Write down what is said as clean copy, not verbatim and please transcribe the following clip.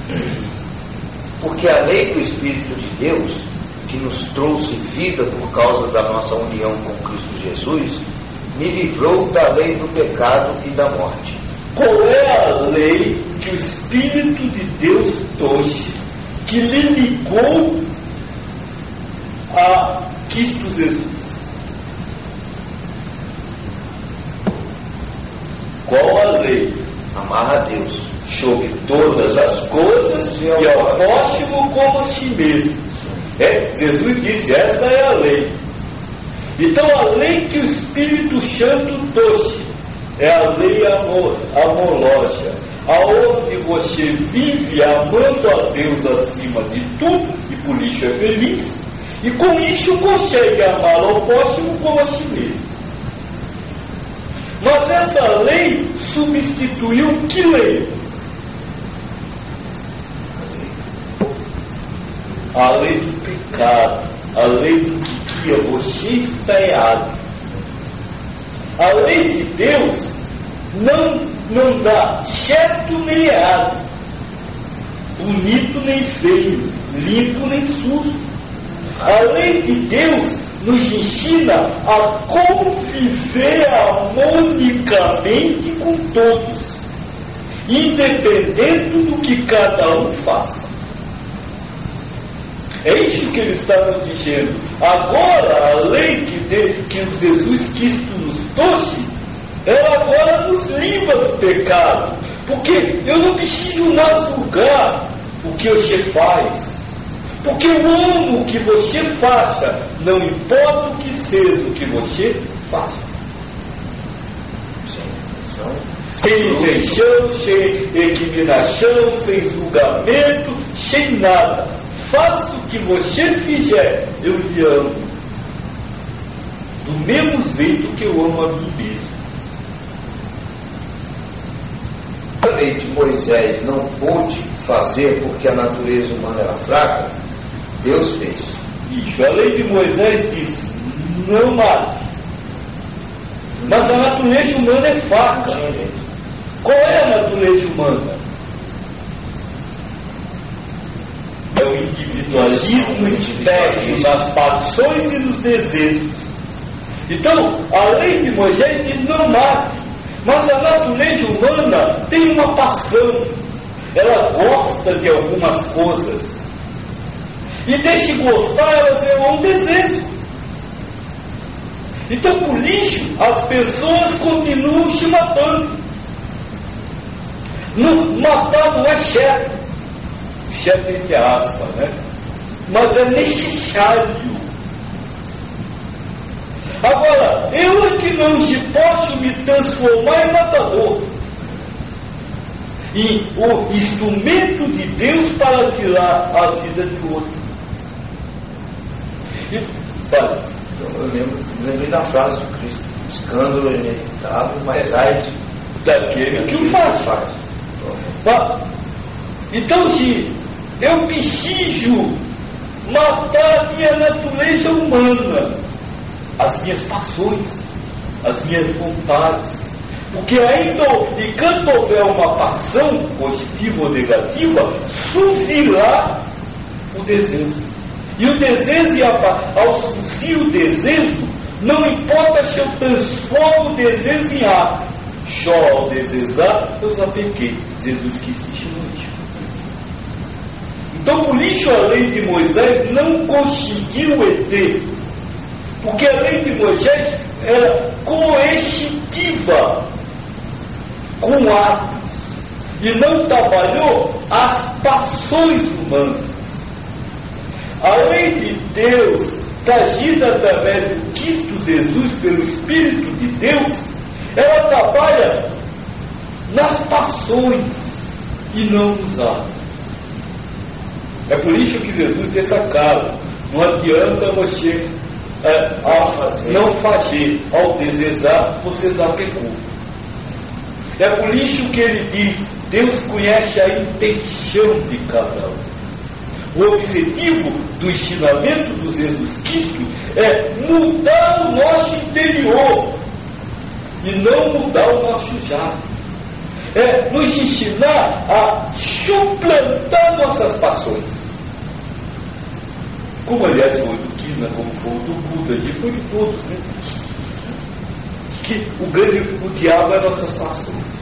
Porque a lei do Espírito de Deus, que nos trouxe vida por causa da nossa união com Cristo Jesus, me livrou da lei do pecado e da morte. Qual é a lei que o Espírito de Deus trouxe, que lhe ligou a Cristo Jesus? Qual a lei? Amar a Deus sobre todas as coisas e ao próximo como a si mesmo. Jesus disse, essa é a lei. Então a lei que o Espírito Santo trouxe é a lei amorosa, aonde você vive amando a Deus acima de tudo, e por isso é feliz, e com isso consegue amar ao próximo como a si mesmo. Mas essa lei substituiu que lei? A lei do pecado, a lei do que você está errado. A lei de Deus não dá certo nem errado, bonito nem feio, limpo nem sujo. A lei de Deus nos ensina a conviver harmonicamente com todos, independente do que cada um faça. É isso que ele está nos dizendo. Agora, a lei que Jesus Cristo nos trouxe, ela agora nos livra do pecado. Porque eu não preciso mais julgar o que você faz. Porque eu amo o que você faça, não importa o que seja o que você faça. Sem intenção, sem recriminação, sem julgamento, sem nada. Faça o que você fizer, eu lhe amo. Do mesmo jeito que eu amo a mim mesmo. A lei de Moisés não pôde fazer porque a natureza humana era fraca, Deus fez. Isso, a lei de Moisés diz, não mate. Mas a natureza humana é fraca. Qual é a natureza humana? É o individualismo expresso nas paixões e nos desejos. Então, a lei de Moisés diz não mate. Mas a natureza humana tem uma paixão. Ela gosta de algumas coisas. E deixe gostar, elas é um desejo. Então, por isso, as pessoas continuam se matando. Matar não é certo. Certo entre aspas, né? Mas é necessário. Agora, eu é que não posso me transformar em matador. E o instrumento de Deus para tirar a vida do outro. Eu lembrei da frase do Cristo: o escândalo é inevitável, mas ai daquele que o faz. Então, se eu preciso matar a minha natureza humana, as minhas paixões, as minhas vontades, porque ainda, enquanto houver uma paixão positiva ou negativa, surgirá o desejo. E o desejo, ao surgir o desejo, não importa se eu transformo o desejo em ato. Só ao desejar, eu já pequei. Jesus quis ensinar isso. Então, por isso, a lei de Moisés não conseguiu deter. Porque a lei de Moisés era coercitiva, com atos, e não trabalhou as paixões humanas. A lei de Deus, trazida através do Cristo Jesus pelo Espírito de Deus, ela trabalha nas paixões e não nos atos. É por isso que Jesus deixa claro: não adianta você não fazer, ao desejar, você já pecou. É por isso que ele diz: Deus conhece a intenção de cada um. O objetivo do ensinamento do Jesus Cristo é mudar o nosso interior e não mudar o nosso jato. é nos ensinar a suplantar nossas paixões. Como aliás foi do Krishna, como foi do Buda, foi de todos, né? Que o diabo é nossas paixões.